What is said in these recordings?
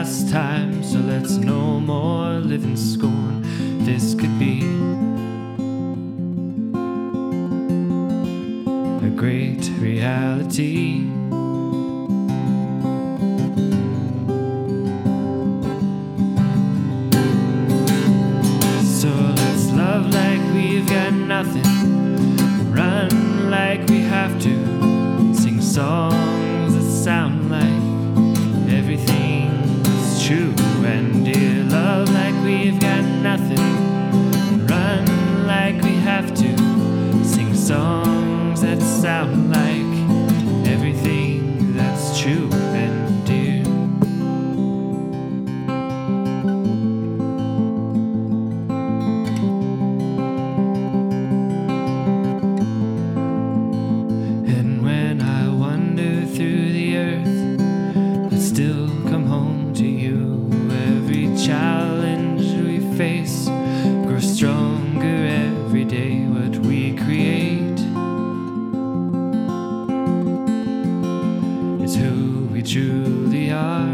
last time, so let's no more live in scorn. This could be a great reality. So let's love like we've got nothing, run like we have to, sing songs that sound like everything is true and dear. Love like we've got nothing, run like we have to, sing songs that sound like everything that's true and dear. And when I wander through the earth, but still come home to you. Every challenge we face grows stronger every day. What we create is who we truly are.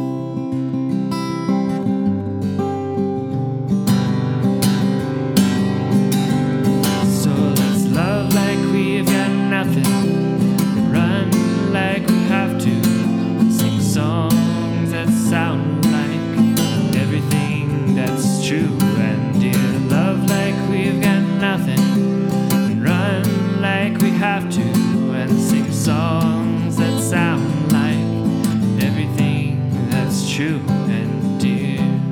So let's love like we've got nothing, run like we have to, sing songs that sound like everything that's true and dear. Love like we've got nothing, run like we have to, and sing songs that sound like everything that's true and dear.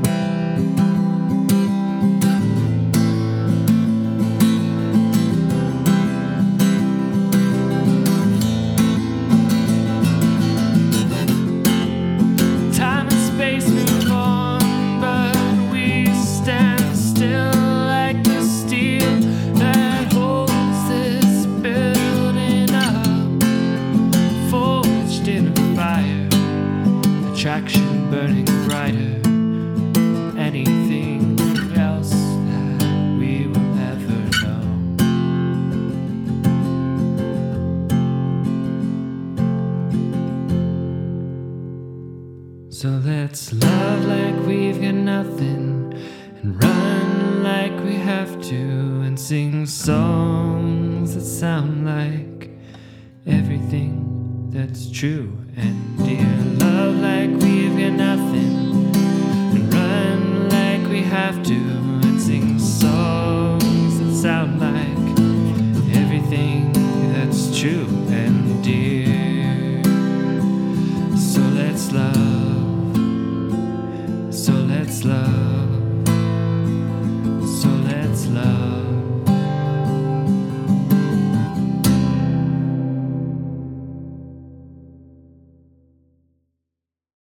Time and space move on, but we stand still like the steel that holds this building up, forged in a fire, attraction burning brighter, anything else that we will ever know. So let's love like we've got nothing, and run like we have to, and sing songs that sound like everything that's true and dear. Love like we've got nothing, and run like we have to, and sing songs that sound like everything that's true and dear. So let's love, so let's love.